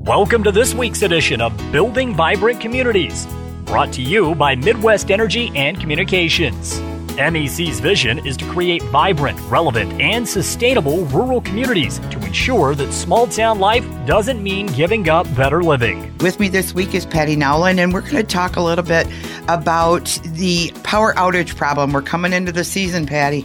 Welcome to this week's edition of Building Vibrant Communities, brought to you by Midwest Energy and Communications. MEC's vision is to create vibrant, relevant, and sustainable rural communities to ensure that small-town life doesn't mean giving up better living. With me this week is Patty Nowlin, and we're going to talk a little bit about the power outage problem. We're coming into the season, Patty.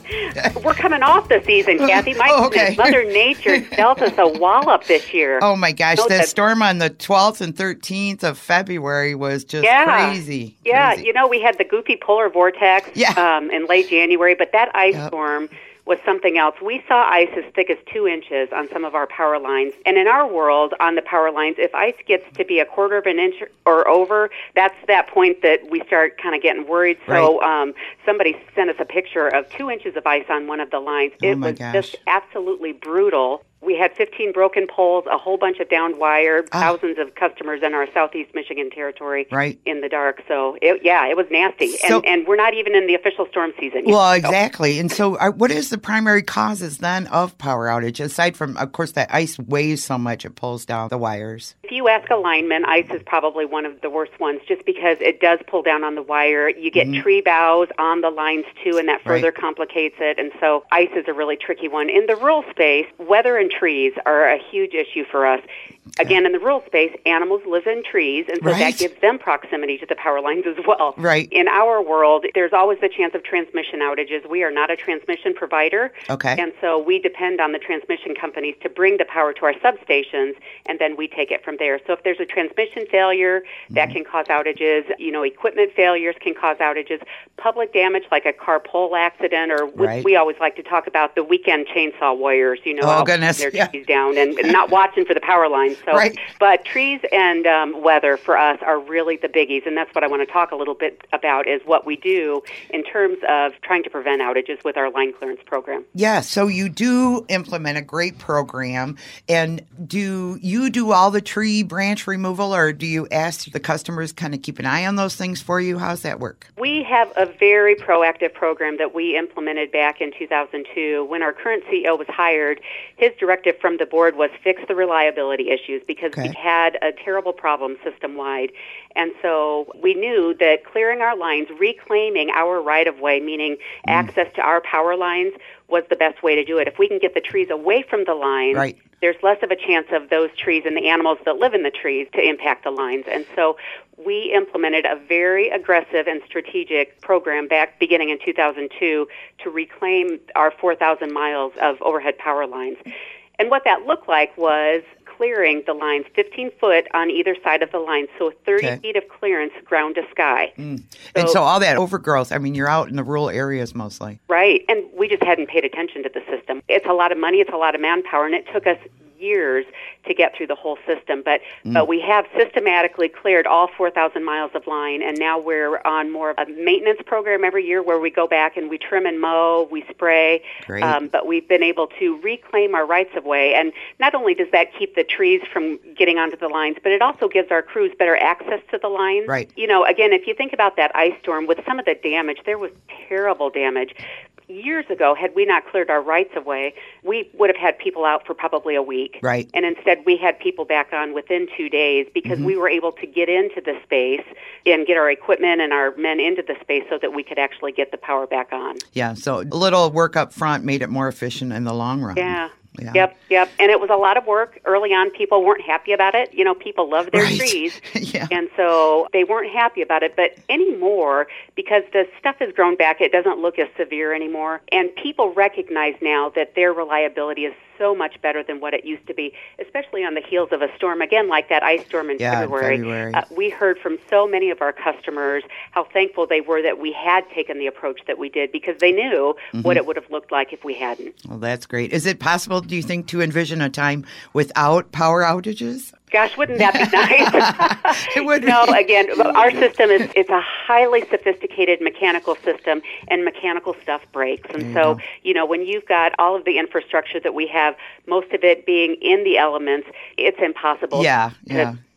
We're coming off the season, Kathy. My goodness, Mother Nature dealt us a wallop this year. Oh, my gosh. The storm on the 12th and 13th of February was just crazy. Yeah, crazy. You know, we had the goofy polar vortex in late January, but that ice storm was something else. We saw ice as thick as 2 inches on some of our power lines. And in our world, on the power lines, if ice gets to be a quarter of an inch or over, that's that point that we start kind of getting worried. So somebody sent us a picture of 2 inches of ice on one of the lines. It was just absolutely brutal. We had 15 broken poles, a whole bunch of downed wire, thousands of customers in our southeast Michigan territory in the dark. So, it was nasty. And we're not even in the official storm season yet. Well, exactly. And so what is the primary causes then of power outage, aside from, of course, that ice weighs so much it pulls down the wires? If you ask a lineman, ice is probably one of the worst ones just because it does pull down on the wire. You get tree boughs on the lines, too, and that further complicates it. And so ice is a really tricky one. In the rural space, weather and trees are a huge issue for us. Again, in the rural space, animals live in trees, and so that gives them proximity to the power lines as well. In our world, there's always the chance of transmission outages. We are not a transmission provider, and so we depend on the transmission companies to bring the power to our substations, and then we take it from there. So if there's a transmission failure, that can cause outages. You know, equipment failures can cause outages. Public damage, like a car pole accident, or we always like to talk about the weekend chainsaw warriors, you know, their trees down and not watching for the power lines. So, but trees and weather for us are really the biggies, and that's what I want to talk a little bit about is what we do in terms of trying to prevent outages with our line clearance program. Yeah, so you do implement a great program, and do you do all the tree branch removal, or do you ask the customers kind of keep an eye on those things for you? How's that work? We have a very proactive program that we implemented back in 2002. When our current CEO was hired, his directive from the board was fix the reliability issues because we had a terrible problem system-wide. And so we knew that clearing our lines, reclaiming our right-of-way, meaning access to our power lines, was the best way to do it. If we can get the trees away from the lines, there's less of a chance of those trees and the animals that live in the trees to impact the lines. And so we implemented a very aggressive and strategic program back beginning in 2002 to reclaim our 4,000 miles of overhead power lines. And what that looked like was clearing the lines 15 foot on either side of the line, so 30 feet of clearance ground to sky. And so all that overgrowth, I mean, you're out in the rural areas mostly. Right, and we just hadn't paid attention to the system. It's a lot of money, it's a lot of manpower, and it took us years to get through the whole system. But we have systematically cleared all 4,000 miles of line, and now we're on more of a maintenance program every year where we go back and we trim and mow, we spray. But we've been able to reclaim our rights-of-way. And not only does that keep the trees from getting onto the lines, but it also gives our crews better access to the lines. You know, again, if you think about that ice storm, with some of the damage, there was terrible damage. Years ago, had we not cleared our rights-of-way, we would have had people out for probably a week. And instead, we had people back on within 2 days because we were able to get into the space and get our equipment and our men into the space so that we could actually get the power back on. Yeah, so a little work up front made it more efficient in the long run. Yep. And it was a lot of work. Early on, people weren't happy about it. You know, people love their trees. And so they weren't happy about it. But anymore, because the stuff has grown back, it doesn't look as severe anymore. And people recognize now that their reliability is so much better than what it used to be, especially on the heels of a storm, again, like that ice storm in February. We heard from so many of our customers how thankful they were that we had taken the approach that we did because they knew what it would have looked like if we hadn't. Well, that's great. Is it possible, do you think, to envision a time without power outages? Gosh, wouldn't that be nice? It would. No, again, our system it's a highly sophisticated mechanical system, and mechanical stuff breaks. And so, you know, when you've got all of the infrastructure that we have, most of it being in the elements, it's impossible to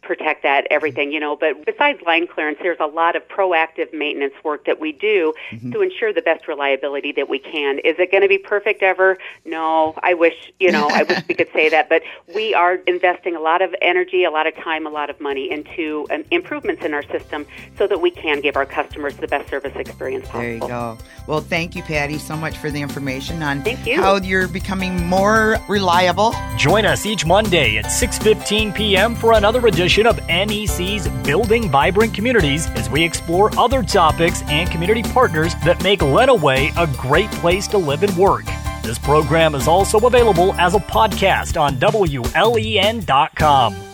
protect that, everything, But besides line clearance, there's a lot of proactive maintenance work that we do to ensure the best reliability that we can. Is it going to be perfect ever? No, I wish we could say that. But we are investing a lot of energy, a lot of time, a lot of money into improvements in our system so that we can give our customers the best service experience possible. There you go. Well, thank you, Patty, so much for the information on Thank you. how you're becoming more reliable. Join us each Monday at 6:15 p.m. for another edition of NEC's Building Vibrant Communities as we explore other topics and community partners that make Lenawee a great place to live and work. This program is also available as a podcast on WLEN.com.